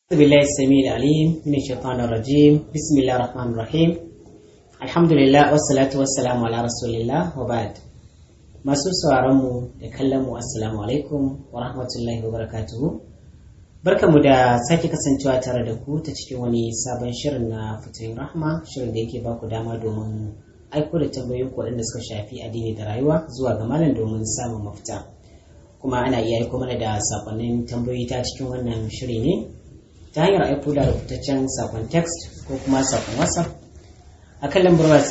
أعوذ بالله السميع العليم من الشيطان الرجيم بسم الله الرحمن الرحيم الحمد لله والصلاة والسلام على رسول الله وبعد masu sauraronmu da kallonmu assalamu alaikum wa rahmatullahi wa barakatuhu barkamu da sake kasancewa tare da ku ta cikin wani sabon shirin na fatoyin rahma shirin da yake baku dama domin aiko da tambayoyin ku waɗanda suka shafi addini da rayuwa zuwa ga malam domin samun mafita kuma ana iya aiko mana da sakonnin tambayoyi ta cikin wannan shiri ne ta hanyar aiko da rubutaccen sakon text ko kuma sakon whatsapp a kan lambar waya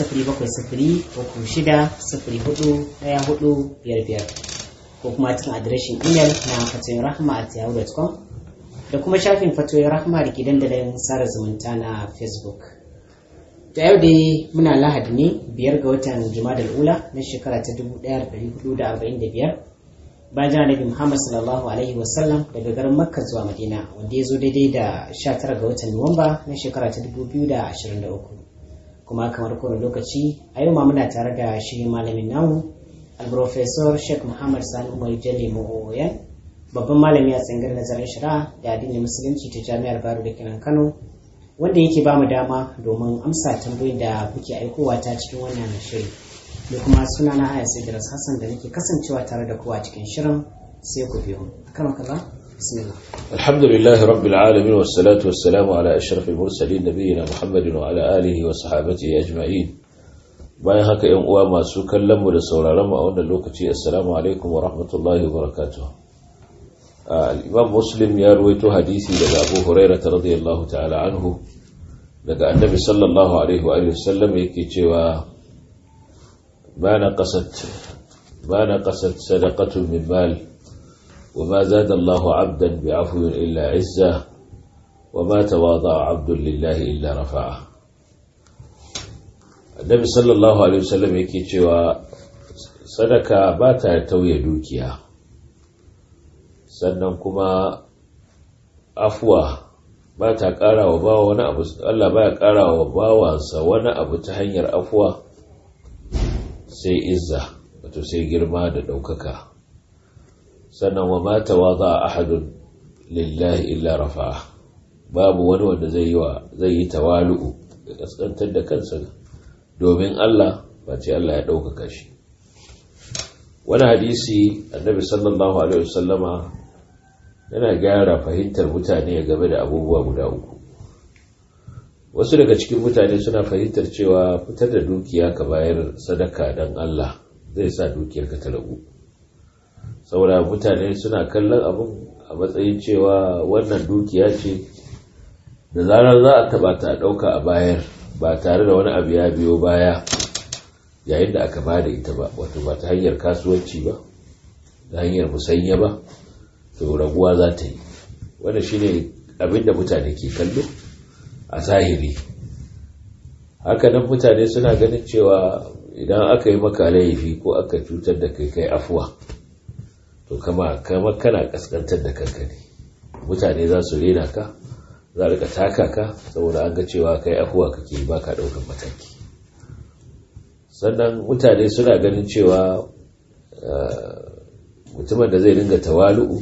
0703604145 ko kuma cikin adireshin imel na fatoyinrahma@yahoo.com da kuma shafin fatoyin rahma da ke dandalin sada zumunta na facebook. Da yau dai muna lahadi ne 5 ga watan jumadal ula na shekara ta 1445 bayan jana nabi Muhammad sallallahu alaihi wasallam daga garin Makka zuwa Madina wanda ya zo daidai da 19 ga watan Nuwamba na shekara ta 2023 kuma kamar kowane lokaci a yau ma muna tare da shi malamin namu al-professor Sheikh Muhammad Sani Umar Jalli Mu'oyan babban malami a tsangar nazarin shari'a da addinin musulunci ta Jami'ar Bayero da kenan Kano wanda yake ba mu dama domin amsa tambayoyin da kuke aikowa ta cikin wannan shiri. Da kuma sunana Aya Idris Hassan da nake kasancewa tare da kowa cikin shirin sai ku biyo kama kaza bismillah alhamdulillahi rabbil alamin wassalatu wassalamu ala ashrafil mursalin nabiyina muhammadin wa ala alihi wa sahbihi ajma'in bayan haka yan uwa masu kallon mu da sauraron mu a wannan lokaci assalamu alaikum wa rahmatullahi wa barakatuh al-imam muslim ya ruwaito hadisi daga Abu Hurairah radiyallahu ta'ala anhu daga annabi sallallahu alaihi wa sallam yake cewa ما نقصت صدقة من مال وما زاد الله عبدا بعفو إلا عزة وما تواضع عبد لله إلا رفعه النبي صلى الله عليه وسلم yake cewa sadaka ba ta tauye dukiya sannan kuma afwa ba ta ƙara wa bawa wani abu Allah ba ya ƙara wa bawansa wani abu ta hanyar afwa sai izza wato sai girma da ɗaukaka sannan wa ma tawadha ahadun lillahi illa rafa'a babu wani wanda zai yi tawalu'u da kaskantar da kansa domin Allah ba ce Allah ya ɗaukaka shi. Wani hadisi annabi sallallahu alaihi wasallama yana gyara fahimtar mutane game da abubuwa guda uku. Wasu daga cikin mutane suna fahimtar cewa fitar da dukiya ka bayar sadaka don Allah zai sa dukiyarka ta ragu. Saboda mutane suna kallon abin a matsayin cewa wannan dukiya ce da zarar za a taba ta ɗauka a bayar ba tare da wani abu ya biyo baya yayin da aka bada ita ba, wato ba ta hanyar kasuwanci ba, ta hanyar musanya ba, to raguwa za ta yi. Wannan shine abin da mutane ke kallo a zahiri. Haka nan mutane suna ganin cewa idan aka yi maka laifi ko aka cutar da kai afuwa to kama kana kaskantar da kanka ne, mutane za su rena ka, za a rika taka ka saboda an ga cewa kai afuwa kake ba ka ɗaukar mataki. Sannan mutane suna ganin cewa mutumin da zai dinga tawalu'u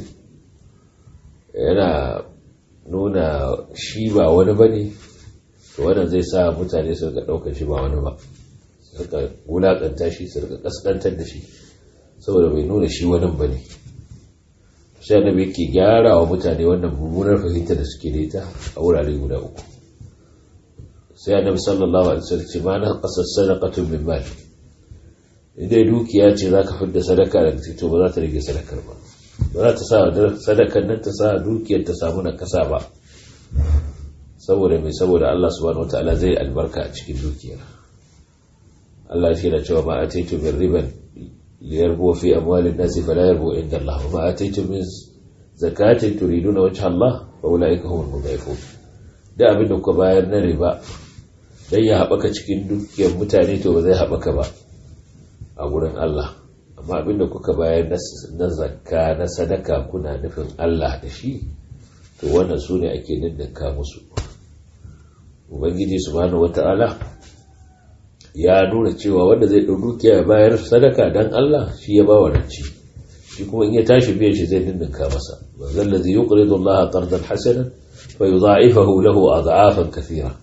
yana nuna shi ba wani ba ne, to wannan zai sa mutane su rika ɗaukar shi ba wani ba, su rika wulaƙanta shi, su rika ƙasƙantar da shi saboda bai nuna shi wani ba ne. Sai annabi yake gyara wa mutane wannan mummunar fahimta da suke da ita a wurare guda uku. Sai annabi sallallahu alaihi wasallam ce ma na qasas sadaqatun min mal, idan dukiya ce zaka fidda sadaka daga cikin to ba za ta rage sadakar ba, ba za ta sa sadakar nan ta sa dukiyar ta samu nakasa ba, saboda mai saboda Allah subhanahu wataala zai albarka a cikin dukiyar. Allah shi da cewa ma ataitu min riban liyarbu fi amwalin nasi fala yarbu inda Allah wa ma ataitu min zakatin turiduna wajha Allah fa ulaika humul mudhifun. Da abin da kuka bayar na riba dan ya haɓaka cikin dukiyar mutane to ba zai haɓaka ba a gurin Allah, amma abin da kuka bayar na zakka na sadaka kuna nufin Allah da shi to wannan su ne ake ninninka musu. Ubangiji subhanahu wata'ala ya nuna cewa wanda zai ɗau dukiya bayar sadaka dan Allah shi ya ba wa ranci, shi kuma in ya tashi biyan shi zai ninninka masa. Wazal ladhi yuqridu Allah qardan hasanan fa yudha'ifahu lahu adha'afan kathira.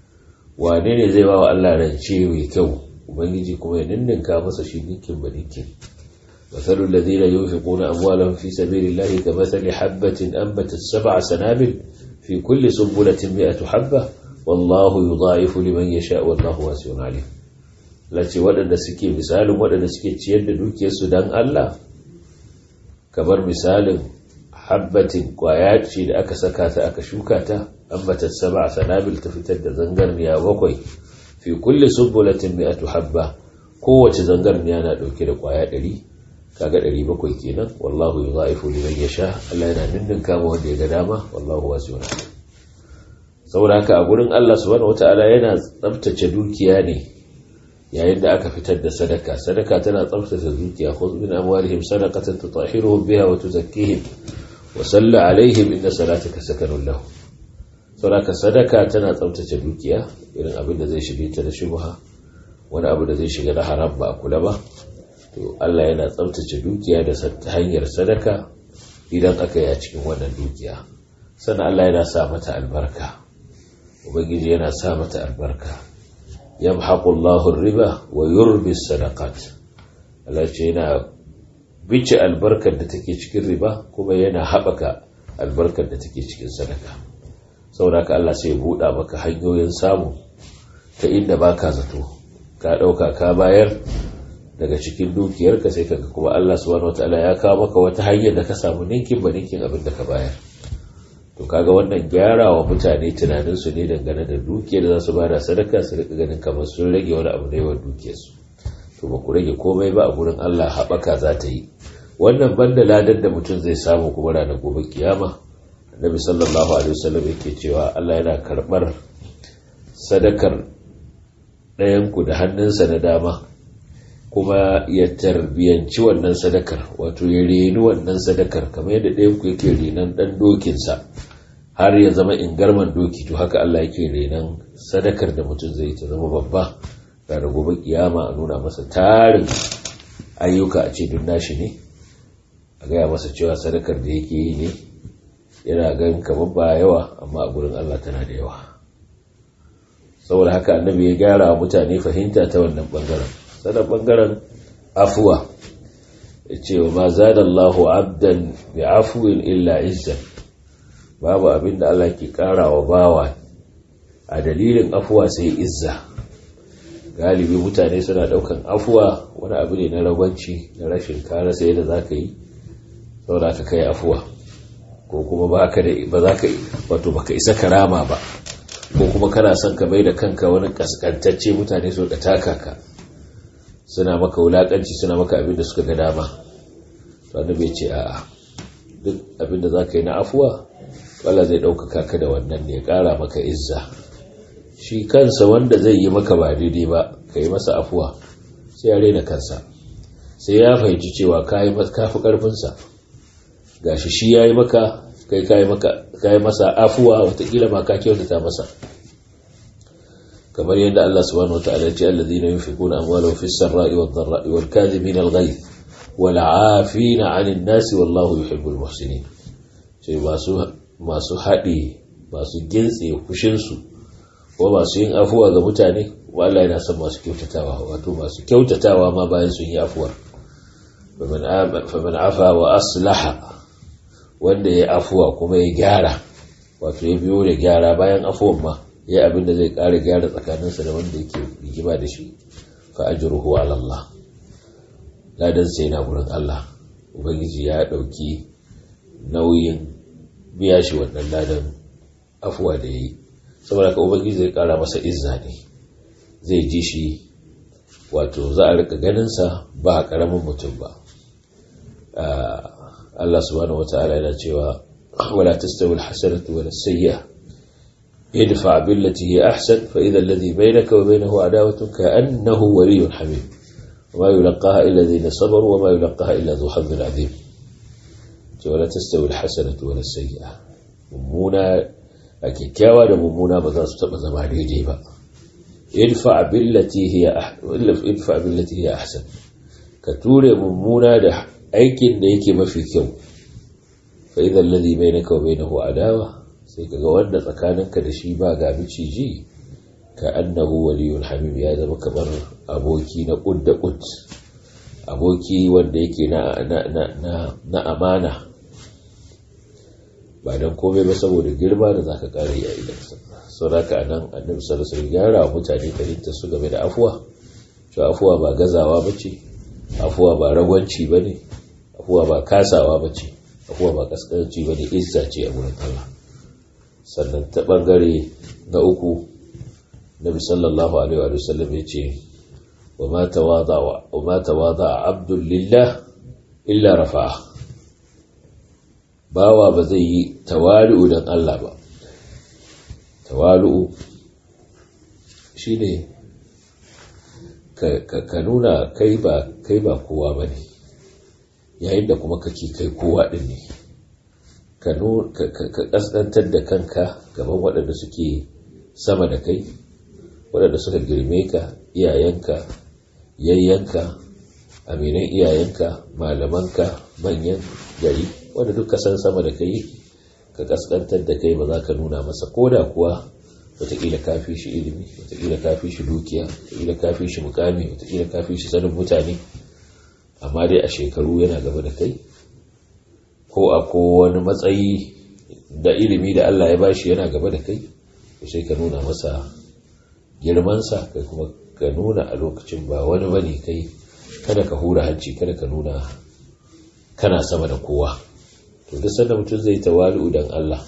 Wane ne zai ba wa Allah rance mai kyau ubangiji kuma ya ninninka masa shi ninkin ba ninkin. مثل الذين ينفقون أموالهم في سبيل الله كمثل حبة أنبتت 7 سنابل في كل سنبلة 100 حبة والله يضاعف لمن يشاء والله واسع عليم. lace waɗanda suke misalin waɗanda suke ciyar da dukiyarsu don Allah kamar misalin habbatin ƙwaya ce da aka saka ta aka shuka ta ambatat 7 sanabil ta fitar da zangarniya 7 fi kulli sumbulatin 100 habba kowace zangarniya na ɗauke da ƙwaya 100 kaga 700 kenan wallahu yudha'ifu liman yasha Allah yana ninninka ma wanda ya ga dama wallahu wasi'un alim. Saboda haka a gurin Allah subhanahu wataala yana tsaftace dukiya ne yayin da aka fitar da sadaka tana tsaftace dukiya khudh min amwalihim sadaqatan tutahhiruhum biha wa tuzakkihim wa salli alaihim inna salataka sakanun lahum. Saboda haka sadaka tana tsaftace dukiya irin abin da zai shige ta da shubha wani abu da zai shiga da haram ba a kula ba to Allah yana tsaftace dukiya da hanyar sadaka idan aka yi a cikin wannan dukiya. Sannan Allah yana sa mata albarka, ubangiji yana sa mata albarka. Yamhaqu Allahu ar-riba wa yurbi as-sadaqat. Allah ce yana bice albarkar da take cikin riba kuma yana haɓaka albarkar da take cikin sadaka. Saboda haka Allah sai ya buɗa maka hanyoyin samu ta inda baka zato, ka ɗauka ka bayar daga cikin dukiyarka sai kaga kuma Allah subhanahu wataala ya kawo maka wata hanyar da ka samu ninkin ba ninkin abin da ka bayar. To kaga wannan gyarawa mutane tunanin su ne dangane da dukiyar da za su bada sadaka su rika ganin kamar sun rage wani abu da yawan dukiyarsu. To ba ku rage komai ba a gurin Allah, haɓaka za ta yi. Wannan banda ladan da mutum zai samu kuma ranar gobe kiyama. Annabi sallallahu alaihi wasallam yake cewa Allah yana karɓar sadakar ɗayanku da hannunsa na dama kuma ya tarbiyanci wannan sadakar, wato ya reni wannan sadakar kamar yadda ɗayanku yake renon ɗan dokinsa har ya zama ingarman doki, to haka Allah yake renon sadakar da mutum zai ta zama babba. Ranar gobe kiyama a nuna masa tarin ayyuka a ce duk nashi ne, a gaya masa cewa sadakar da yake yi ne yana gan kamar ba yawa amma a gurin Allah tana da yawa. Saboda haka annabi ya gyara wa mutane fahimta ta wannan bangaren. Sannan bangaren afuwa ya ce wa ma zada Allahu abdan bi afuwin illa izzan, babu abin da Allah ke kara wa bawa a dalilin afuwa sai izza. Galibi mutane suna daukan afuwa wani abu ne na ragwanci na rashin kare sai da zaka yi saboda ka kai afuwa, ko kuma ba za ka wato baka isa karama ba, ko kuma kana son ka bai da kanka wani kaskantacce mutane su ka taka ka suna maka wulakanci suna maka abin da suka ga dama. To annabi ya ce a'a, duk abin da zaka yi na afuwa Allah zai ɗaukaka ka da wannan ne ya ƙara maka izza. Shi kansa wanda zai yi maka ba daidai ba ka yi masa afuwa sai ya rena kansa, sai ya fahimci cewa ka fi ƙarfinsa. Gashi shi ya yi maka kai ka yi masa afuwa watakila ma ka kyautata masa. kamar yadda Allah subhanahu wataala ya ce alladhina yunfiquna amwalahum fis sarra'i wad dharra'i wal kadhibina al ghayth wal 'afina 'anil nasi wallahu yuhibbul muhsinin. Sai masu haɗi masu gintse fushin su ko masu yin afuwa ga mutane, wallahi yana son masu kyautatawa, wato masu kyautatawa ma bayan sun yi afuwar. faman afa wa aslaha, wanda ya afuwa kuma ya gyara, wato ya biyo da gyara bayan afuwan ma ya abin da zai ƙara gyara tsakaninsa da wanda yake rigima da shi, fa ajruhu ala Allah, ladan sai na gurin Allah. Ubangiji ya ɗauki nauyin biya shi wannan ladan afuwa da yayi, saboda ka ubangiji zai ƙara masa izza ne, zai ji shi wato za a rika ganin sa ba karamin mutum ba. Allah subhanahu wataala yana cewa wala tastawi alhasanatu wala sayyi'ah idfa billati hi ahsan fa idha alladhi baynaka wa baynahu adawatun ka'annahu waliyyun hamim wa ma yulqaha illa alladhina sabaru wa ma yulqaha illa dhu hazzin 'azim. wala tastawi alhasanatu wala sayyi'ah, mummuna a kyakkyawa da mummuna ba za su taba zama daidai ba. idfa billati hiya ahsan, ka ture mummuna da aikin da yake mafi kyau. fa idha alladhi bainaka wa bainahu adawa, sai kaga wanda tsakaninka da shi ba ga miciji ka annahu waliyul hamim, ya zama kamar aboki na kud da kud, aboki wanda yake na amana, ba dan komai ba saboda girma da zaka kare a idansa. saboda nan annabi sallallahu alaihi wasallam gyara wa mutane fahimta su game da afuwa, to afuwa ba gazawa bace, afuwa ba ragwanci bane, afuwa ba kasawa bace, afuwa ba kaskanci bane, izza ce a gurin Allah. sannan ta bangare na uku nabi sallallahu alaihi wasallam yace wa ma tawada'a abdul lillah illa rafa'a, bawa ba zai yi tawali'u dan Allah ba. tawali'u shine ka nuna kai ba kowa bane, yayin da kuma kake kai kowa din ne, ka kaskantar da kanka gaban waɗanda suke sama da kai, waɗanda suka girme ka, iyayenka, yayyanka, aminan iyayenka, malamanka, manyan gari, wanda duk san sama da kai, ka kaskantar da kai, ba za ka nuna masa koda kuwa wataƙila ka fi shi ilimi, wataƙila ka fi shi dukiya, wataƙila ka fi shi mukami, wataƙila ka fi shi sanin mutane, amma dai a shekaru yana gaba da kai, ko a wani matsayi da ilimi da Allah ya bashi yana gaba da kai, sai ka nuna masa girmansa, kai kuma ka nuna a lokacin ba wani bane kai, kada ka hura hanci, kada ka nuna kana sama da kowa. to duk sanda mutum zai tawalu dan Allah,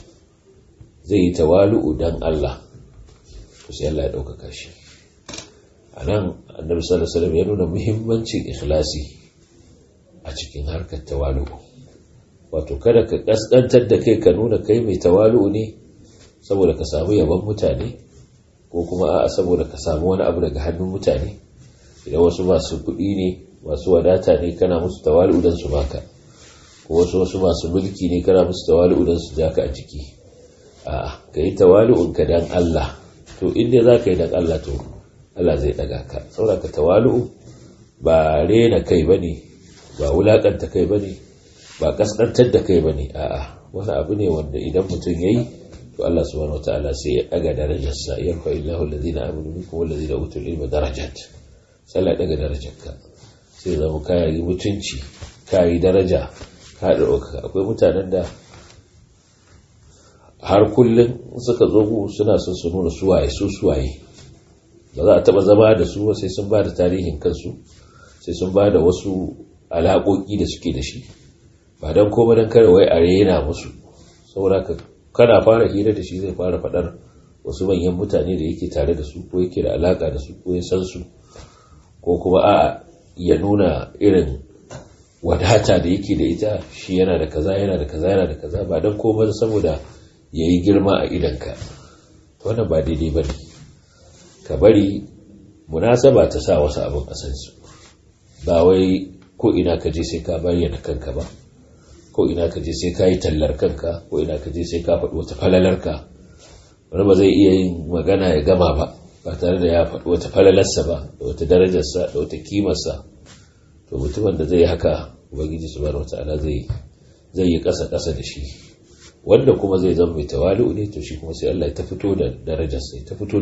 to sai Allah ya ɗaukaka shi. a nan annabi sallallahu alaihi wasallam ya nuna muhimmancin ikhlasi a cikin harkar tawalu, wato kada ka kaskantar da kai ka nuna kai mai tawalu ne saboda ka samu yaban mutane, ko kuma a'a saboda ka samu wani abu daga hannun mutane. idan wasu masu kuɗi ne, masu wadata ne, kana musu tawalu dan su baka, ko wasu masu mulki ne, kana musu tawalu dan su jaka a ciki. a'a, kai tawalu'un ka dan Allah, to inda zaka yi dan Allah, to Allah zai daga ka. saboda ka tawalu ba rena kai bane, ba wulakanta kai bane, ba kaskantar da kai bane, a'a, wani abu ne wanda idan mutum yayi, to Allah subhanahu wataala sai ya daga darajarsa. yarfa illahu alladhina amanu minkum walladhina utul ilma darajat, sai ya daga darajarka, sai zama kai mutunci, kai daraja, ka dauka. akwai mutanen da har kullun suka zo suna son su nuna suwaye, ba za a taba zama da su sai sun ba da tarihin kansu, sai sun ba da wasu alaƙoƙi da suke da shi, ba don koma don kare wai a rena musu. saboda kana fara hira da shi zai fara faɗar wasu manyan mutane da yake tare da su, ko yake da alaƙa da su, ko ya san su, ko kuma a'a ya nuna irin wadata da yake da ita, shi yana da kaza, yana da kaza, yana da kaza, ba don koma saboda ya yi girma a idanka. wannan ba daidai ba ne. ka bari munasaba ta sa wasu abin a san su, ba wai ko ina ka je sai ka bayyana kanka ba, ko ina ka je sai ka yi tallar kanka, ko ina ka je sai ka faɗi wata falalarka. wani ba zai iya yin magana ya gama ba tare da ya faɗi wata falalarsa ba, da wata darajarsa, da wata kimarsa. to mutumin da zai haka, ubangiji subhanahu wataala zai yi ƙasa da shi. wanda kuma zai zama mai tawali'u ne, to shi kuma sai Allah ya ta fito da darajarsa,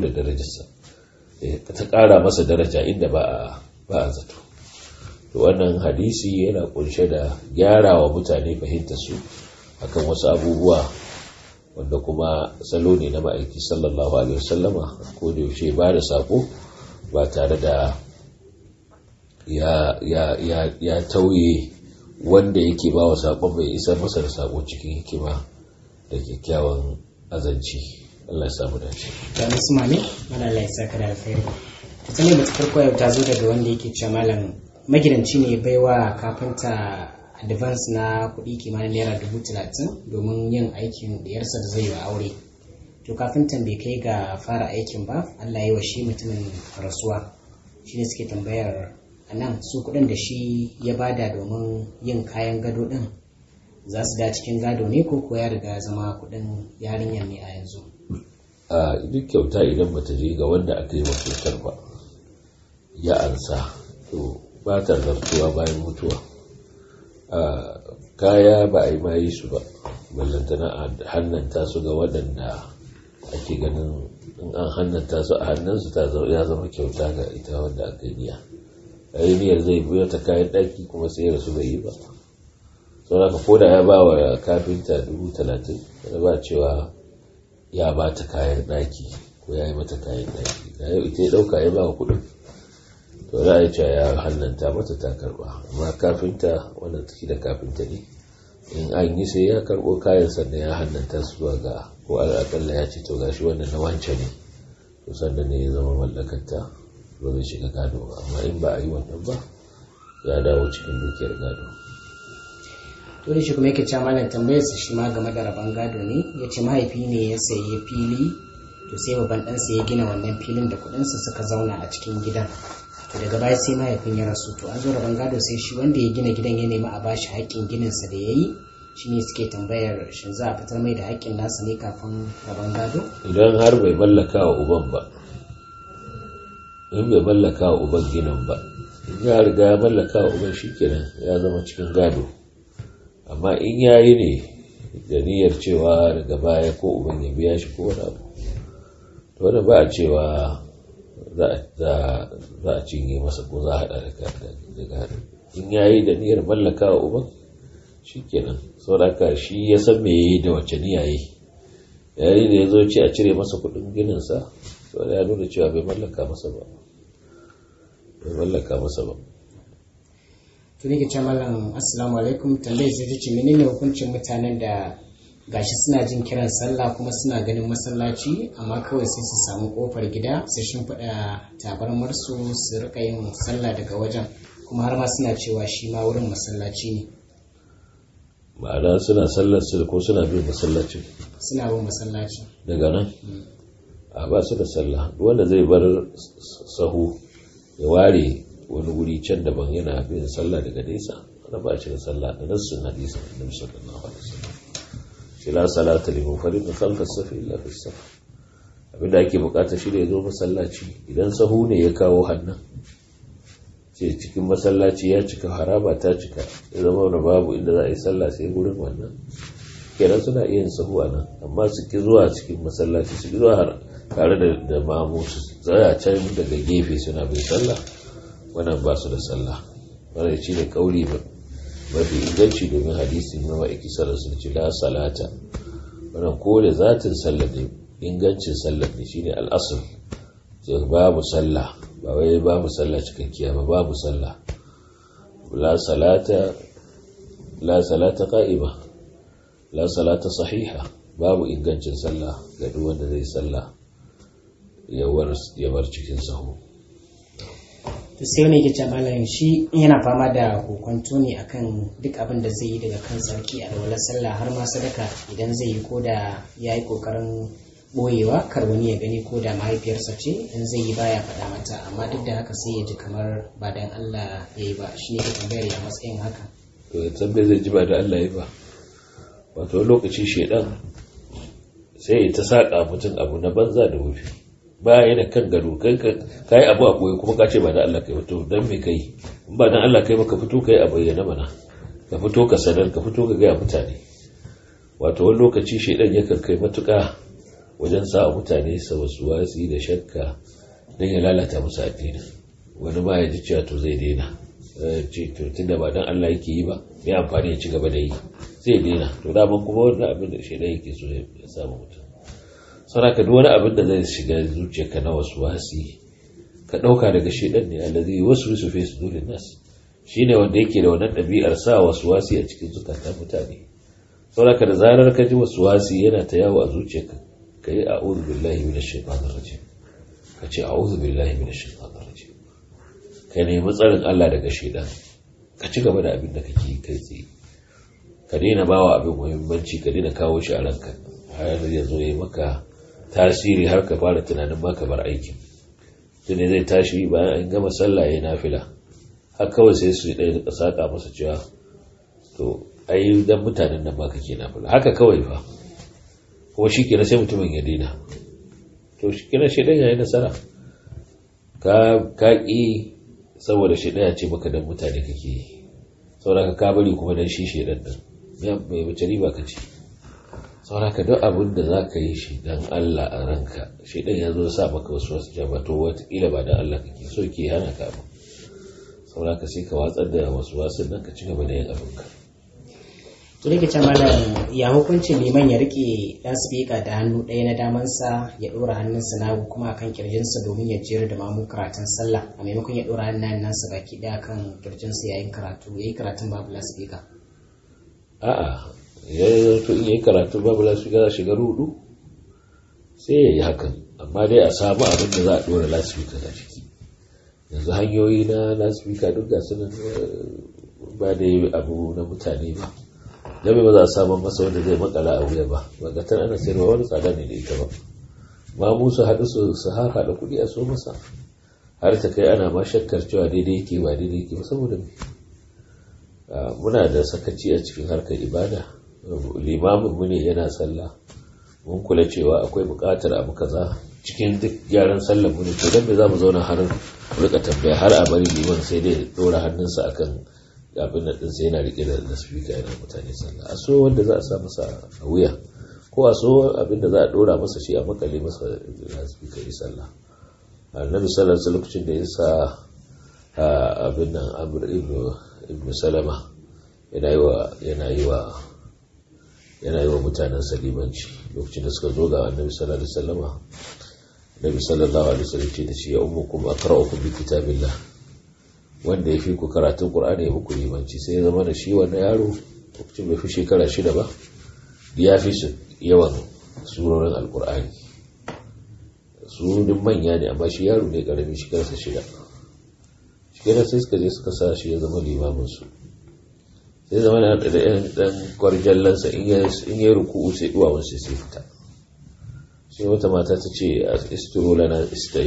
ta ƙara masa daraja inda ba a zato. to wannan hadisi yana kunshe da gyara wa mutane fahimtar su akan wasu abubuwa, wanda kuma salo ne na ma'aiki sallallahu alaihi wasallama, ko da yaushe ba da sako ba tare da ya tauye wanda yake ba wa sakon, bai isar masa da sako cikin hikima da kyakkyawan azanci. Allah ya samu dace. Da musulmani mana Allah ya saka da alkhairi. Sai mu farko yau ta zo daga wanda yake cewa malam magidanci ne baiwa kafinta advance na kuɗi kimanin naira 30,000 domin yin aikin da yarsa da zai wa aure. To kafintan bai kai ga fara aikin ba, Allah ya yi wa shi mutumin rasuwa. Shi ne suke tambayar anan su kuɗin da shi ya bada domin yin kayan gado ɗin za su da cikin gado ne, ko ya riga zama kuɗin yarinyar ne a yanzu? a duk kyauta idan bata je ga wanda aka yi wa kyautar ba ya ansa, to ba ta zartuwa bayan mutuwa. kaya ba a yi ma yi su ba, ballantana a hannanta su ga waɗanda ake ganin in an hannanta su a hannunsu ya zama kyauta ga ita wanda aka yi niyyar zai biyo ta kayan ɗaki kuma sai rasu bai yi ba sau da ko da ya ba wa kafinta 30,000 da ba cewa ya ba ta kayan ɗaki ko ya yi mata kayan ɗaki da yau ita ya ɗauka ya ba wa kuɗin to za a yi cewa ya hannanta mata ta karɓa amma kafinta wannan take da kafinta ne in an yi sai ya karɓo kayan sannan ya hannanta su zuwa ga ko al'akalla ya ce to gashi wannan na wance ne to sannan ne ya zama mallakarta ba zai shiga gado ba amma in ba a yi wannan ba ya dawo cikin dukiyar gado. to da shi kuma yake cewa malam tambayar sa shi ma game da rabon gado ne ya ce mahaifi ne ya sayi fili to sai babban ɗansa ya gina wannan filin da kuɗinsa suka zauna a cikin gidan to daga baya sai mahaifin ya rasu to an zo rabon gado sai shi wanda ya gina gidan ya nemi a bashi haƙƙin gininsa da ya yi shi ne suke tambayar shin za a fitar mai da haƙƙin nasa ne kafin rabon gado idan har bai mallaka wa uban ba in bai mallaka wa uban ginin ba in ya riga ya mallaka wa uban shi kenan ya zama cikin gado amma in ya yi ne da niyyar cewa daga baya ko uban ya biya shi ko wani abu to wani ba a cewa za a cinye masa ko za a haɗa da gado in ya yi da niyyar mallaka wa uban shi kenan sauraka shi ya san me ya yi da wacce niyya yi yayi da ya zo ce a cire masa kuɗin gininsa to ya nuna cewa bai mallaka masa ba to ne ke ce malam assalamu alaikum tambayar sai ta ce menene hukuncin mutanen da gashi suna jin kiran sallah kuma suna ganin masallaci amma kawai sai su samu kofar gida su shimfiɗa tabarmar su rika yin sallah daga wajen kuma har ma suna cewa shi ma wurin masallaci ne ma'ana suna sallar su ko suna bin masallaci daga nan a ba su da sallah wanda zai bar sahu ya ware wani wuri can daban yana bin sallah daga nesa ana ba shi da sallah da nassun hadisin annabi sallallahu alaihi wasallam shi la salata li munfarid khalfa as-saf illa fi as-saf abinda ake bukata shi da yazo masallaci idan sahu ne ya kawo hannan ce cikin masallaci ya cika haraba ta cika ya zama da babu inda za a yi sallah sai gurin wannan kenan suna iya yin sahu a nan amma su ki zuwa cikin masallaci su ki zuwa tare da mamu su tsaya can daga gefe suna bai sallah wannan ba su da sallah wannan shi ne kauli mafi inganci domin hadisi na ma'aiki sallar sun ce la salata wannan ko da zatin sallar ne ingancin sallar ne shine al'asr sai babu sallah ba wai babu sallah cikakkiya ba babu sallah la salata qa'ima la salata sahiha babu ingancin sallah ga duk wanda zai sallah ya bar cikin sahu to sai wani yake cewa malam shi yana fama da kokonto ne akan duk abin da zai yi daga kan sarki a rawar sallah har ma sadaka idan zai yi ko da ya yi kokarin boyewa kar wani ya gani ko da mahaifiyarsa ce in zai yi baya faɗa mata amma duk da haka sai ya ji kamar ba dan Allah ya yi ba shi ne ke tambayar ya matsayin haka to ya tambaye zai ji ba da Allah ya yi ba wato lokaci shedan sai ya ta saka mutum abu na banza da wufi ba yana kan gado kai abu a koyi kuma ka ce ba da Allah kai wato dan me kai in ba dan Allah kai ba ka fito kai a bayyana mana ka fito ka sanar ka fito ka ga mutane wato wani lokaci shedan yakan kai matuƙa wajen sa mutane sa wasu wasi da shakka dan ya lalata musu addini wani ba ya ji cewa to zai daina ce to tunda ba dan Allah yake yi ba ya amfani ya ci gaba da yi zai daina to da ban kuma wannan abin da shedan yake so ya samu mutum saraka duk wani abin da zai shiga zuciyarka na wasu wasi ka dauka daga shedan ne allazi waswisu fi sudurin nas shine wanda yake da wannan dabi'ar sa wasu wasi a cikin zukatan mutane saraka da zarar ka ji wasu wasi yana ta yawo a zuciyarka kai a'udhu billahi minash shaitanir rajim kace a'udhu billahi minash shaitanir rajim ka nemi tsarin Allah daga shedan ka ci gaba da abin da kake kai tsaye ka daina bawa abin muhimmanci ka daina kawo shi a ranka har ya zo ya maka tasiri har ka fara tunanin ma ka bar aikin tuni zai tashi bayan an gama sallah ya nafila har kawai sai su ɗaya da saka masa cewa to ai dan mutanen nan ma kake nafila haka kawai fa kuma shi kenan sai mutumin ya daina to shi kenan shi ɗan yayi nasara ka ƙi saboda shi ɗaya ce maka dan mutane kake yi saboda ka bari kuma dan shi shedan din mai wace riba ka ce sauraka duk abin da za ka yi shi don Allah a ranka shi ɗan ya zo sa maka wasu jabato watakila ba da Allah kake so ke hana ka ba sauraka sai ka watsar da wasu nan ka ci gaba da yin abinka. to da ke malam ya hukuncin liman ya rike dan speaker da hannu ɗaya na damansa ya ɗora hannunsa na hagu kuma akan kirjinsa domin ya jiyar da mamu karatun sallah a maimakon ya ɗora hannun nasa baki ɗaya kan kirjinsa yayin yayi karatun babu lasfika. A'a ya to in yi karatu babu lasfika za shiga rudu sai ya yi hakan amma dai a samu abin da za a ɗora lasfika a ciki yanzu hanyoyi na lasfika duk ga sunan ba da abu na mutane ba jami ba za a samun masa wanda zai makala a wuya ba magatar ana sayarwa wani tsada ne da ita ba ma musu haɗu su haɗa kuɗi a so masa har ta kai ana ma shakkar cewa daidai yake ba daidai yake ba saboda muna da sakaci a cikin harkar ibada limamin mu ne yana sallah mun kula cewa akwai buƙatar abu kaza cikin duk gyaran sallar mu ne to dan me za mu zauna har rika tambaya har a bari liman sai dai dora hannunsa akan abin da ɗinsa yana riƙe da speaker yana mutane sallah a so wanda za a sa masa a wuya ko a so abin da za a ɗora masa shi a makale masa da speaker yi sallah annabi sallallahu alaihi lokacin da ya sa abin nan Amr ibn Salama yana yi wa mutanen salimanci lokacin da suka zo ga annabi sallallahu alaihi wasallama annabi sallallahu alaihi wasallam ce da shi ya ummukum aqra'ukum bi kitabillah wanda ya fi ku karatun Qur'ani ya muku limanci sai ya zama da shi wannan yaro lokacin bai fi shekara 6 ba ya fi su yawan surorin alkur'ani su duk manya ne amma shi yaro ne karami shi karsa 6 shekara sai suka je suka sa shi ya zama limamin su sai zama da dan kwarjallansa in ya ruku'u sai duwawan sai fita sai wata mata ta ce istiro lana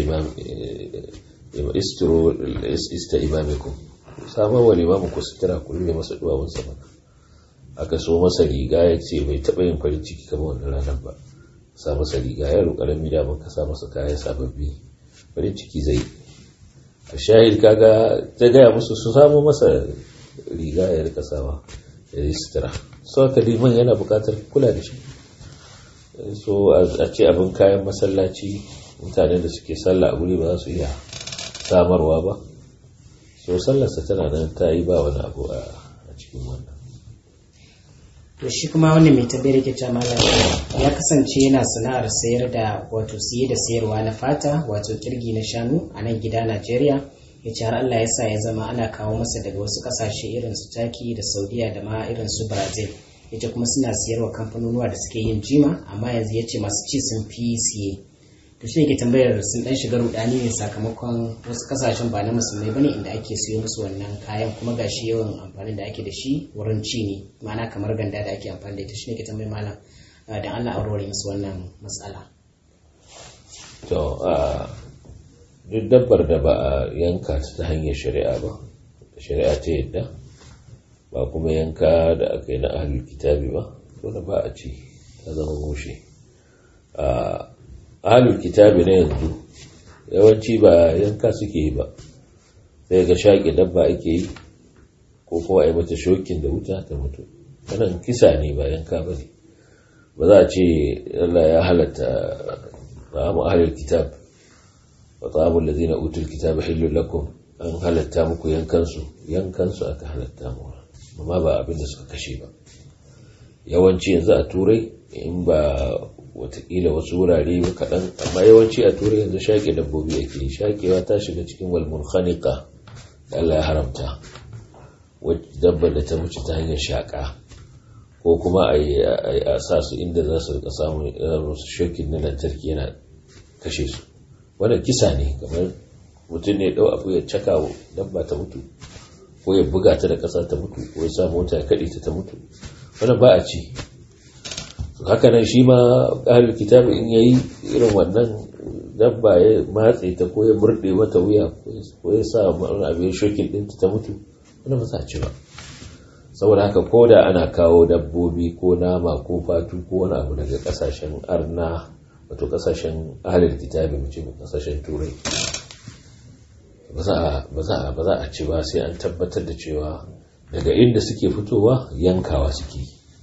ista imamikum samar wa limamin ku sutura ku rufe masa duwawunsa ba aka so masa riga ya ce bai taɓa yin farin ciki kamar wannan ranar ba sa masa riga ya roƙarar mida maka sa masa kayan sababbi farin ciki zai a shahid kaga ta gaya musu su samu masa riga ya rika sawa ya yi sutura so ka liman yana buƙatar kula da shi so a ce abin kayan masallaci mutane da suke sallah a guri ba za su iya samarwa ba so sallarsa tana nan ta yi ba wani abu a cikin wannan. To shi kuma wani mai tabbayar ke cewa ya kasance yana sana'ar sayar da wato siye da sayarwa na fata wato kirgi na shanu a nan gida Najeriya ya ce har Allah ya sa ya zama ana kawo masa daga wasu kasashe irin su Turkey da Saudiya da ma irin su Brazil ya ce kuma suna siyarwa kamfanonuwa da suke yin jima amma yanzu ya ce masu ci sun fi siye. To shi ke tambayar sun dan shiga rudani ne sakamakon wasu kasashen ba na musulmai bane inda ake siyo musu wannan kayan kuma gashi yawan amfani da ake da shi wurin ci ne ma'ana kamar ganda da ake amfani da ita shi ne ke tambayar malam dan Allah aurore musu wannan matsala. To duk dabbar da ba a yanka ta hanyar shari'a ba shari'a ta yadda ba kuma yanka da aka yi na ahlul kitabi ba to da ba a ci ta zama mushe. Ahlul kitabi na yanzu yawanci ba yanka suke yi ba sai ga shaƙi dabba ake yi ko kuma a yi mata shokin da wuta ta mutu wannan kisa ne ba yanka ba ne ba za a ce Allah ya halatta ta'amu ahlul kitab wa ta'amul ladina utul kitaba hillul lakum an halatta muku yankansu aka halatta mu amma ba abin da suka kashe ba yawanci yanzu a turai in ba watakila wasu wurare ba kaɗan amma yawanci a turai yanzu shaƙe dabbobi ake shaƙewa ta shiga cikin walmul khanika da Allah ya haramta dabbar da ta wuce ta hanyar shaƙa ko kuma a sa su inda za su rika samun su shokin na lantarki yana kashe su wannan kisa ne kamar mutum ne ɗau abu ya caka dabba ta mutu ko ya buga ta da ƙasa ta mutu ko ya sa mota ya kaɗe ta mutu wannan ba a ci haka nan shi ma ahlul kitabi in yayi irin wannan dabba ya matse ta ko ya murde mata wuya ko ya sa wani abu ya shokin ɗinta ta mutu wannan ba za a ci ba saboda haka ko da ana kawo dabbobi ko nama ko fatu ko wani abu daga kasashen arna wato kasashen ahlul kitabi mu ce kasashen turai ba za a ci ba sai an tabbatar da cewa daga inda suke fitowa yankawa suke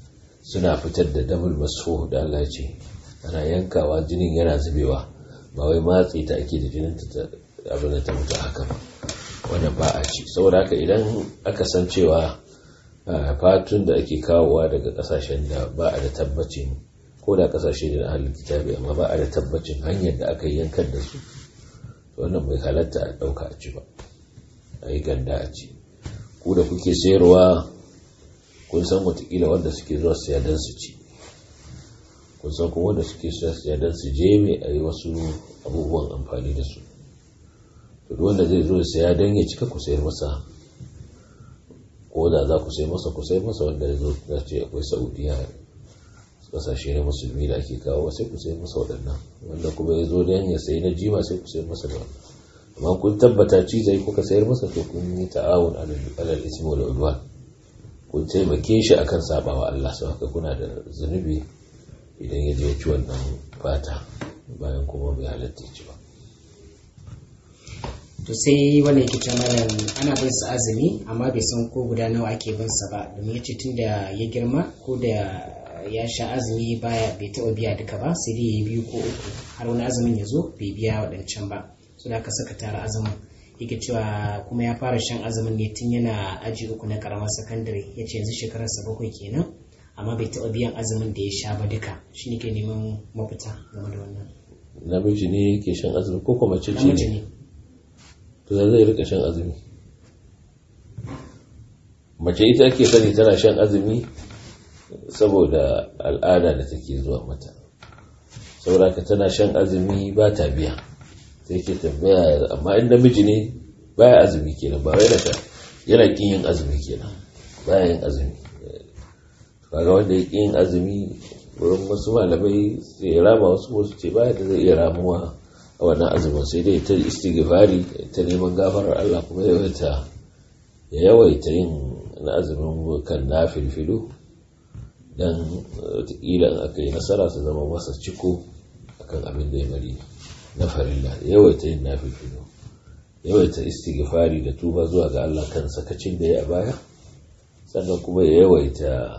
suna fitar da damul masfuh da Allah ya ce ana yankawa jinin yana zubewa ba wai matsi ta ake da jinin ta abin da ta mutu haka ba, wannan ba a ci. saboda haka idan aka san cewa fatun da ake kawowa daga kasashen da ba a da tabbacin, ko da kasashe da ahlul kitabi amma ba a da tabbacin hanyar da aka yankar da su, wannan bai halatta a dauka a ci ba, a yi ganda a ci. ku da kuke sayarwa kun san watakila wanda suke zuwa siya don su ci, kun san kuma wanda suke siya don su je mai a yi wasu abubuwan amfani da su. to wanda zai zo siya don ya cika ku sayar masa, ko da za ku sayar masa ku sayar masa. wanda ya zo za ce akwai saudiya kasashe na musulmi da ake kawo sai ku sayar masa waɗannan, wanda kuma ya zo don ya sayi na jima sai ku sayar masa da wannan. amma kun tabbata ci zai kuka sayar masa to kun yi ta'awun alal ismi wal udwan, kun taimake shi akan sabawa Allah, sau haka kuna da zunubi idan ya je ci wannan fata bayan kuma bai halatta ci ba. to sai wanda yake ta malam ana bin sa azumi amma bai san ko guda nawa ake bin sa ba, domin ya ce tun da ya girma ko da ya sha azumi bai taɓa biya duka ba, sai dai ya biyu ko uku har wani azumin ya zo bai biya waɗancan ba, so da aka saka tara azumin. yake cewa kuma ya fara shan azumin ne tun yana aji 3 na karamar sakandare, ya ce yanzu shekararsa 7 kenan amma bai taɓa biyan azumin da ya sha ba duka, shi ne ke neman mafita game da wannan. namiji ne yake shan azumi ko kuma mace ce ne? to zai rika shan azumi. mace ita ake sani tana shan azumi saboda al'ada da take zuwa mata, saboda ka tana shan azumi ba ta biya, sai ke tambaya. amma in namiji ne baya azumi kenan, ba wai da yana kin yin azumi kenan, baya yin azumi. kaga wanda ya kin yin azumi wurin wasu malamai sai ya rama, wasu ce baya da zai iya ramuwa a wannan azumin, sai dai ta istighfari ta neman gafarar Allah, kuma ya yawaita yin na azumin kan nafilfilu dan wataƙila in aka yi nasara su zama masa ciko akan abin da ya bari na farilla. yawaita yin nafilfilu, yawaita istighfari da tuba zuwa ga Allah kan sakacin da ya baya, sannan kuma ya yawaita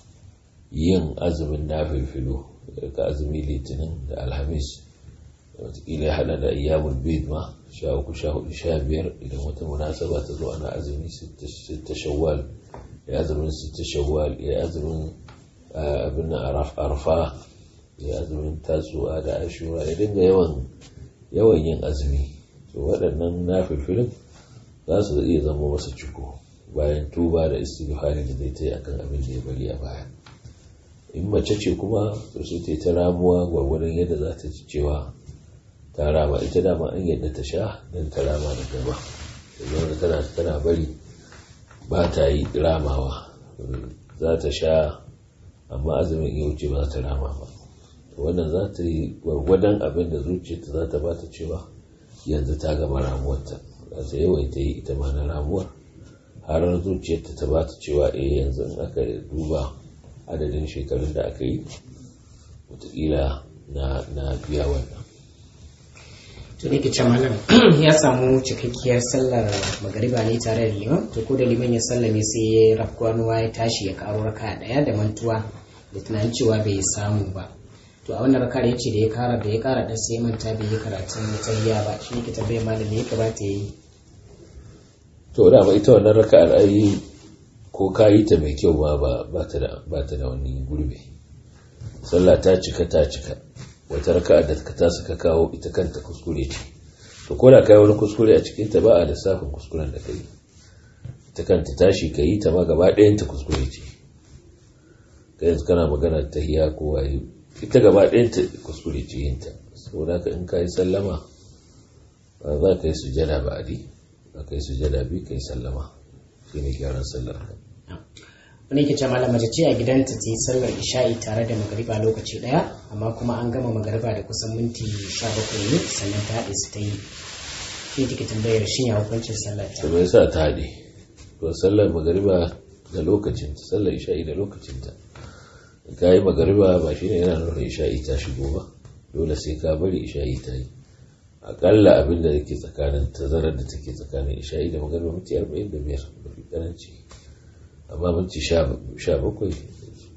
yin azumin nafilfilu ka azumi litinin da alhamis, wataƙila ya hada da ayyamul bid ma 13, 14, 15 idan wata munasaba ta zo ana azumi 6 shawwal, ya azumin 6 shawwal, ya azumin abin arfa, ya azumin tasu'a da ashura, ya dinga yawan yin azumi. to waɗannan nafilfilin za su iya zama masa ciko bayan tuba da istighfari da zai ta yi akan abin da ya bari a baya. in mace ce kuma to sai ta ramuwa gwargwadon yadda za ta ci cewa ta rama. ita dama an yadda ta sha don ta rama da gaba, da tana bari ba ta yi ramawa, za ta sha amma azumin ya wuce ba za ta rama ba. wannan za ta yi gwargwadon abin da zuciyarta za ta ba ta cewa yanzu ta gama ramuwarta, za ta yawaita yi ita ma na ramuwar har zuciyarta ta ba ta cewa yanzu in aka duba adadin shekarun da aka yi wataƙila na biya wannan. to ne ke malam ya samu cikakkiyar sallar magariba ne tare da liman, to ko da liman ya sallame sai ya rafkwanuwa ya tashi ya karo raka daya da mantuwa da tunanin cewa bai samu ba. to a wannan raka ya ce da ya kara da sai manta bai yi karatun tahiyya ba, shi ne ke tambayar malam me ya kamata ya yi. to da ba ita wannan raka al'ayi ko ka yi ta mai kyau ba ta da wani gurbe. sallah ta cika wata raka'a da ta suka kawo ita kanta kuskure ce, to ko da kai wani kuskure a cikin ta ba a lissafin kuskuren da kai. ita kanta tashi ka yi ta ma gaba ɗayan ta kuskure ce. kai yanzu kana magana tahiyya ko waye, ita gaba ɗayan ta kuskure ce yin ta. saboda haka in ka yi sallama za ka yi sujada ba'adi, za ka yi sujada bi ka yi sallama, shi ne gyaran sallar ka. wani ke ce malam mace ce a gidanta ta yi sallar isha'i tare da magariba lokaci daya, amma kuma an gama magariba da kusan minti 17 ne sannan ta haɗe su ta yi. shi take tambayar shin ya hukuncin sallar ta? me yasa ta haɗe? to sallar magariba da lokacin ta, sallar isha'i da lokacin ta. ka yi magariba ba shi ne yana nuna isha'i ta shigo ba, dole sai ka bari isha'i ta yi. akalla abin da yake tsakanin tazarar da take tsakanin isha'i da magariba minti 45 mafi karanci, amma minti 17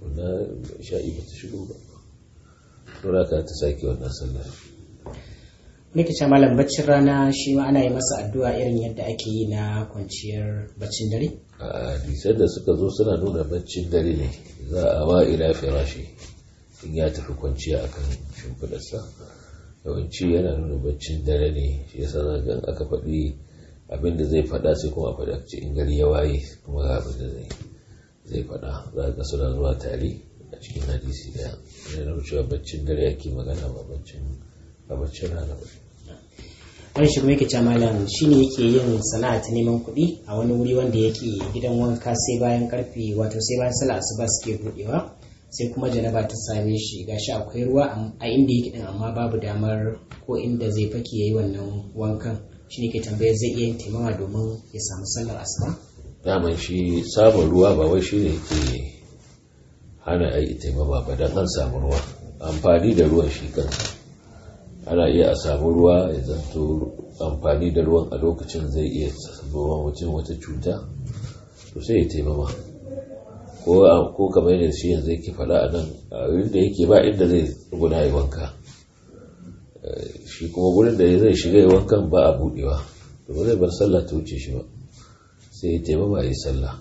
wannan isha'i ba ta shigo ba dole ka ta sake wannan sallar. nake ce malam baccin rana shi ma ana yi masa addu'a irin yadda ake yi na kwanciyar baccin dare? A hadisai da suka zo suna nuna baccin dare ne za a wa ila firashi in ya tafi kwanciya akan shimfidarsa yawanci yana nuna baccin dare ne shi yasa zaga aka faɗi abin da zai faɗa sai kuma a faɗa ce in gari ya waye kuma ga abin da zai faɗa za ka suna zuwa tare a cikin hadisi daya yana nuna cewa baccin dare ake magana ba baccin rana ba. wani shi kuma yake ce malam shi ne yake yin sana'a ta neman kuɗi a wani wuri wanda yake gidan wanka sai bayan karfe wato sai bayan sallah asuba suke buɗewa sai kuma janaba ta same shi gashi akwai ruwa a inda yake din amma babu damar ko inda zai fake yayi wannan wankan shi ne ke tambayar zai iya yin taimama domin ya samu sallar asuba? daman shi samun ruwa ba wai shi ne ke hana a yi taimama ba don an samu ruwa amfani da ruwan shi kansa ana iya a samu ruwa ya zanto amfani da ruwan a lokacin zai iya zuwa mutum wata cuta to sai ya taimama ko kamar yadda shi yanzu yake faɗa a nan a inda yake ba inda zai tsuguna ya wanka shi kuma gurin da zai shiga ya wankan ba a buɗewa to ba zai bar sallah ta wuce shi ba sai ya taimama ya yi sallah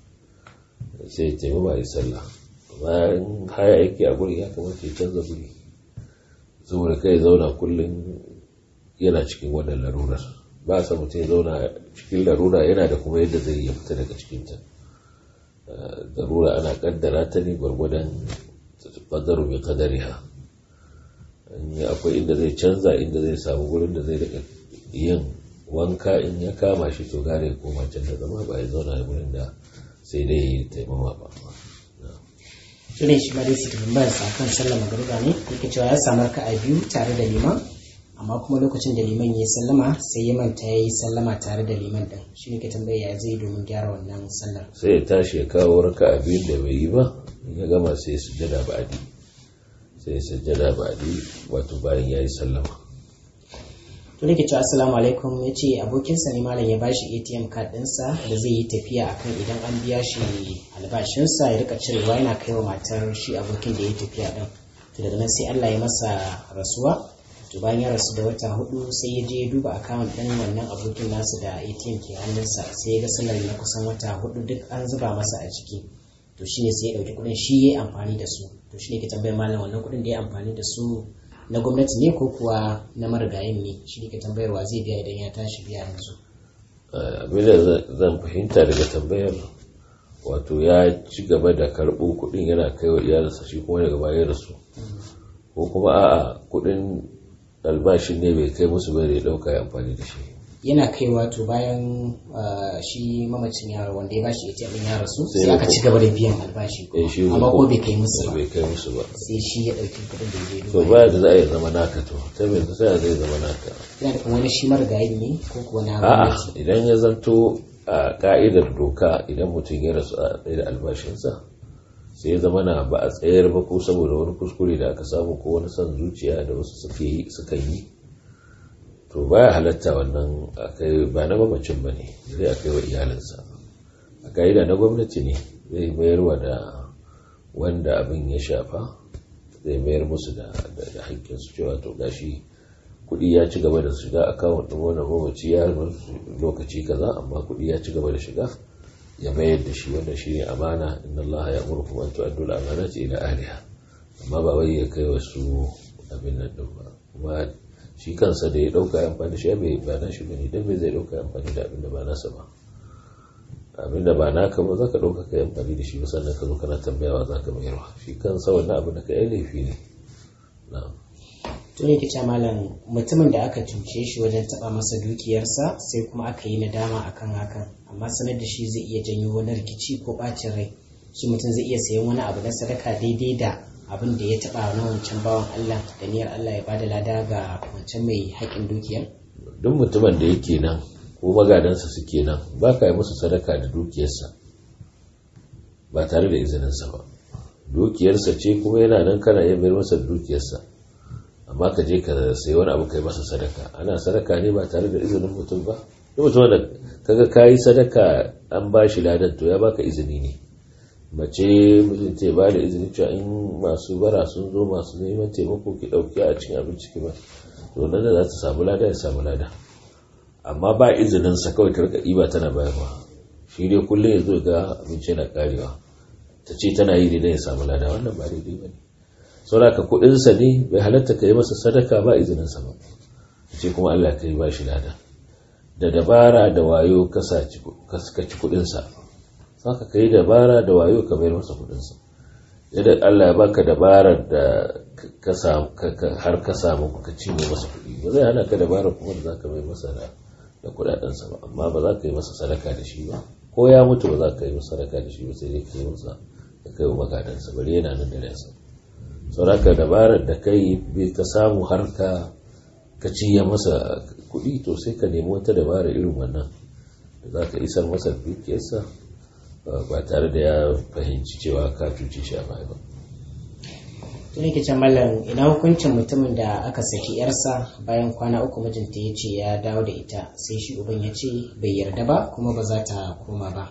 bayan haya aiki a guri ya kamata ya canza guri saboda kai zauna kullum yana cikin wannan larurar ba sa mutum ya zauna cikin larura yana da kuma yadda zai ya fita daga cikinta larura ana kaddara ta ne gwargwadon qadaru bi qadariha akwai inda zai canza inda zai samu gurin da zai daga yin wanka in ya kama shi to gare ya koma can da zama ba ya zauna gurin da sai dai ya taimama ba. Shirin shi ma dai su tambayar sa kan sallar magariba ne yake cewa ya samu raka'a biyu tare da liman amma kuma lokacin da liman ya sallama sai ya manta ya yi sallama tare da liman din shi ne ke tambaya ya zai domin gyara wannan sallar. Sai ya tashi ya kawo raka'a biyu da bai yi ba ya gama sai ya sujjada ba'di wato bayan ya yi sallama. To nake cewa assalamu alaikum ya ce abokinsa ne malam ya bashi ATM card ɗinsa da zai yi tafiya akan idan an biya shi albashinsa ya rika cirewa yana kai wa matar shi abokin da ya yi tafiya ɗin. To daga nan sai Allah ya masa rasuwa to bayan ya rasu da wata 4 sai ya je ya duba account ɗin wannan abokin nasu da ATM ke hannunsa sai ya ga salari na kusan wata 4 duk an zuba masa a ciki. To shine sai ya ɗauki kuɗin shi ya yi amfani da su. To shine ke tambayar malam wannan kuɗin da ya amfani da su na gwamnati ne ko kuwa na marigayin ne shi ne ke tambayarwa zai biya idan ya tashi biya yanzu. Abin da zan fahimta daga tambayar wato ya ci gaba da karɓo kuɗin yana kai wa iyalinsa shi kuma daga baya rasu ko kuma a'a kuɗin albashin ne bai kai musu bai da ya ɗauka ya amfani da shi yana kai wato bayan shi mamacin yaro wanda ya bashi ATM din ya rasu sai aka ci gaba da biyan albashi amma ko bai kai musu ba sai shi ya dauki kudin da zai to baya da za a yi zama naka to ta me sai zai zama naka yana da kuma wani shi marigayi ne ko kuwa na gwamnati idan ya zanto a ka'idar doka idan mutum ya rasu a tsaye da albashinsa sai ya zama na ba a tsayar ba ko saboda wani kuskure da aka samu ko wani son zuciya da wasu suka yi to baya halatta wannan akai ba na mamacin ba ne zai akai wa iyalinsa a ka'ida na gwamnati ne zai mayarwa da wanda abin ya shafa zai mayar musu da haƙƙinsu cewa to gashi kuɗi ya ci gaba da shiga akawun ɗin wannan mamaci ya lokaci kaza amma kuɗi ya ci gaba da shiga ya mayar da shi wannan shi ne amana inna Allah ya amurkum an tu'addu al-amanati ila ahliha amma ba wai ya kai wasu abin nan din ba kuma shi kansa da ya dauka ya amfani shi bai ba na shi bane dan bai zai dauka amfani da abin da ba nasa ba abin da ba naka ba zaka dauka kai amfani da shi ba sannan ka zo kana tambayawa zaka mayarwa shi kansa wannan abin da kai laifi ne na'am to ne kice malam mutumin da aka cuce shi wajen taba masa dukiyarsa sai kuma aka yi nadama akan hakan amma sanar da shi zai iya janyo wani rikici ko bacin rai shi mutum zai iya sayan wani abu na sadaka daidai da abin da ya taba na wancan bawan Allah da niyyar Allah ya bada lada ga wancan mai haƙin dukiyar duk mutumin da yake nan ko magadansa suke nan ba ka yi musu sadaka da dukiyarsa ba tare da izininsa ba dukiyarsa ce kuma yana nan kana iya mayar masa dukiyarsa amma ka je ka sayi wani abu kai masa sadaka ana sadaka ne ba tare da izinin mutum ba duk mutum da kaga kayi sadaka an ba shi ladan to ya baka izini ne mace mijinta ya ba da izini cewa in masu bara sun zo masu neman taimako ki ɗauki a cikin abinci ki ba to nan da za ta samu lada ya samu lada, amma ba izinin sa kawai ta rika ɗiba tana bayarwa, shi dai kullum ya zo ga abinci yana karewa ta ce tana yi da ya samu lada, wannan ba daidai ba ne. saboda ka kuɗinsa ne bai halatta ka yi masa sadaka ba izinin sa ba, ce kuma Allah ka yi ba shi lada, da dabara da wayo ka ci kuɗinsa, saka ka yi dabara da wayo ka bayar masa kuɗinsa, yadda Allah ya baka dabarar da har ka samu ka cinye masa kuɗi ba zai hana ka dabara kuma da za ka bayar masa da kuɗaɗensa ba, amma ba za ka yi masa sadaka da shi ba, ko ya mutu ba za ka yi masa sadaka da shi ba, sai dai ka yi masa da kai wa magadansa bari yana nan da ransa. sauraka dabarar da kai bai ka samu har ka ciye masa kuɗi to sai ka nemi wata dabara irin wannan da za ka isar masa dukiyarsa ba tare da ya fahimci cewa ka cuce shi a baya ba. tuni ke can mallam ina hukuncin mutumin da aka saki yarsa bayan kwana 3 mijinta ya ce ya dawo da ita sai shi uban ya ce bai yarda ba kuma ba za ta koma ba.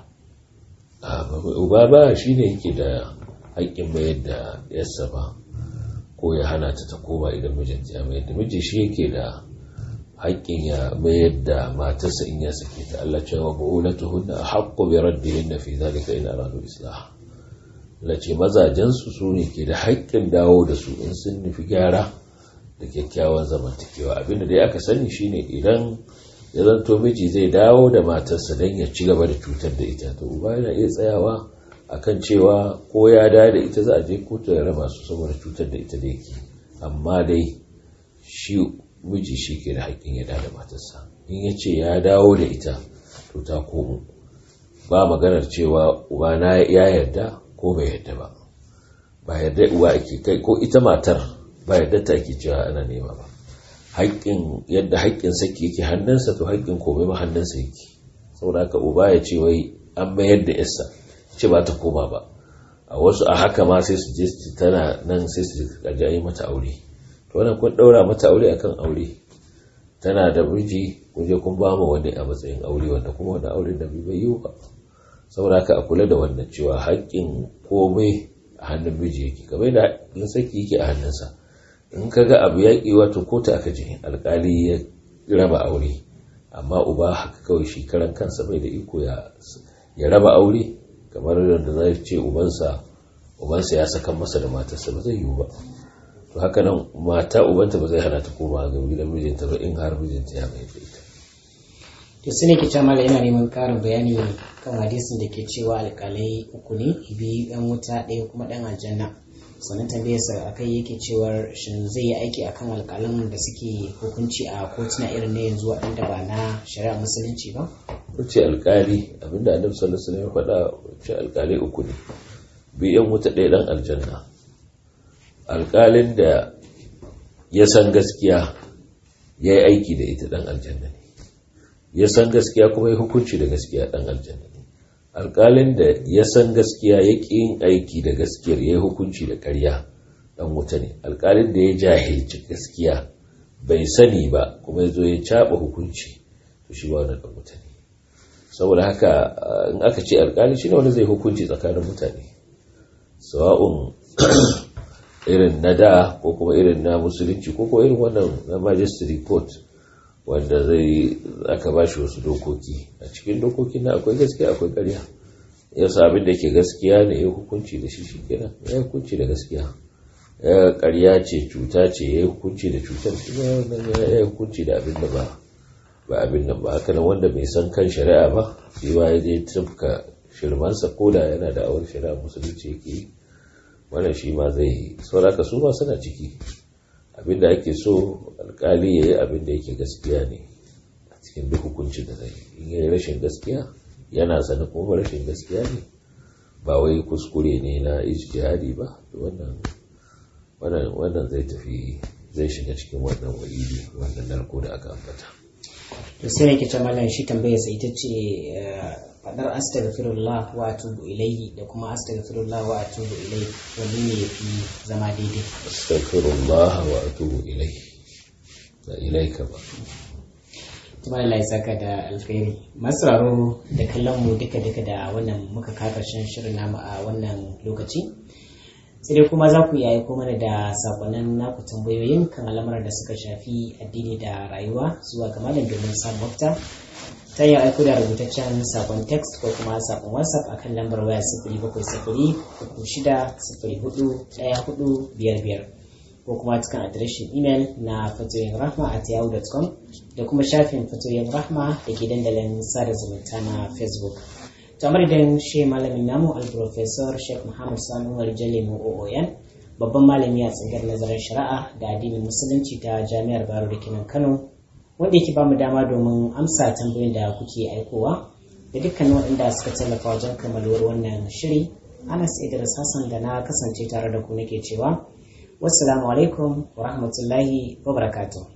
uba ba shi ne yake da haƙƙin mayar da yarsa ba ko ya hana ta koma idan mijinta ya mayar da miji shi yake da haƙƙin ya mayar da matarsa in ya sake ta. Allah cewa bu'ulatuhunna haqqu bi raddihinna fi dhalika in aradu islah. Allah ce mazajen su ne ke da haƙƙin dawo da su in sun nufi gyara da kyakkyawan zamantakewa. Abinda dai aka sani shine idan ya zanto miji zai dawo da matarsa don ya ci gaba da cutar da ita to uba yana iya tsayawa akan cewa ko ya dawo da ita za a je kotu ya raba su saboda cutar da ita da yake, amma dai shi miji shi ke da haƙƙin ya dawo da matarsa. In ya ce ya dawo da ita to ta komo, ba maganar cewa uba na ya yarda ko bai yarda ba yarda uwa ake kai ko ita matar ba yarda ta ake cewa ana nema ba. haƙƙin yadda haƙƙin saki yake hannunsa to haƙƙin komai ma hannunsa yake, saboda haka uba ya ce wai an mayar da yarsa ce ba ta koma ba, a wasu a haka ma sai su je tana nan sai su je yi mata aure, to wannan kun daura mata aure akan aure, tana da miji kun je kun ba mu wani a matsayin aure wanda kuma wani aure da bai yi ba. saboda haka a kula da wannan cewa haƙƙin komai a hannun miji yake, kamar da in saki yake a hannunsa. in ka ga abu yaƙi wato kotu aka je alƙali ya raba aure, amma uba haka kawai shi karan kansa bai da iko ya raba aure, kamar yadda zai ce ubansa ya saka masa da matarsa ba zai yiwu ba. to haka nan mata ubanta ba zai hana ta koma ga gidan mijinta ba in har mijinta ya mai da ita. to sai ne ke ce mala yana neman karin bayani kan hadisin da ke cewa alƙalai 3 ne, 2 ɗan wuta 1 kuma ɗan aljanna. sannan tambayarsa akai yake cewar shin zai yi aiki akan alƙalan da suke hukunci a kotuna irin na yanzu waɗanda ba na shari'a musulunci ba? Wace alƙali abinda annabi sallallahu alaihi wasallam ya faɗa, wace alƙalai 3 ne, 2 'yan wuta 1 ɗan aljanna. alƙalin da ya san gaskiya ya yi aiki da ita ɗan aljanna ne, ya san gaskiya kuma ya hukunci da gaskiya ɗan aljanna ne. alƙalin da ya san gaskiya ya ƙi yin aiki da gaskiyar ya yi hukunci da ƙarya ɗan wuta ne. alƙalin da ya jahilci gaskiya bai sani ba kuma ya zo ya caɓa hukunci to shi ba wani ɗan wuta ne. saboda haka in aka ce alƙali shi ne wanda zai hukunci tsakanin mutane, sawa'un irin na da ko kuma irin na musulunci ko kuma irin wannan na magistrate court wanda aka ba shi wasu dokoki, a cikin dokokin na akwai gaskiya akwai ƙarya. ya abin da ke gaskiya ne ya hukunci da shi kenan ya hukunci da gaskiya, ya ƙarya ce cuta ce ya hukunci da cutar, ya hukunci da abin da ba abin nan ba. haka nan wanda bai san kan shari'a ba shi ba ya je tafka shirmansa ko da yana da awar shari'a musulunci yake yi, wannan shi ma zai sauraka su ma suna ciki. abinda ake so alkali ya yi abinda yake gaskiya ne a cikin duk hukuncin da zai in yi rashin gaskiya yana sanin kuma rashin gaskiya ne ba wai kuskure ne na ijtihadi ba, wannan zai shiga cikin wannan wa'idi, wannan narko da aka ambata. to sai ne ke ce mallan shi tambayar sa ita ce fadar astaghfirullah wa atubu ilayhi da kuma astaghfirullah wa atubu ilayhi wanda ne yafi zama daidai? Astaghfirullah wa atubu ilayhi da ilayka ba. Allah ya saka da alkhairi. Masu raro da kallon mu duka da wannan muka ka karshen shirin namu a wannan lokaci. Sai dai kuma za ku iya aiko mana da sakonnin naku tambayoyin kan al'amuran da suka shafi addini da rayuwa zuwa ga malam domin samun mafita. Ta yin aiko da rubutaccen sakon text ko kuma sakon WhatsApp akan lambar waya 0706-36-04-1455 ko kuma cikin adireshin email na fatoyinrahma@yahoo.com da kuma shafin fatoyin rahma da ke dandalin sada zumunta na Facebook. Tamar da shi malamin namu al-Professor Sheikh Muhammad Sani Umar Jalemu OON, babban malami a tsangar nazarin shari'a da addinin musulunci ta Jami'ar Bayero da Kenan Kano, wanda yake bamu dama domin amsa tambayoyin da kuke aikowa da dukkanin waɗanda suka tallafa wajen kammaluwar wannan shiri. Anas Idris Hassan da na kasance tare da ku nake cewa wassalamu alaikum wa rahmatullahi wa barakatuh.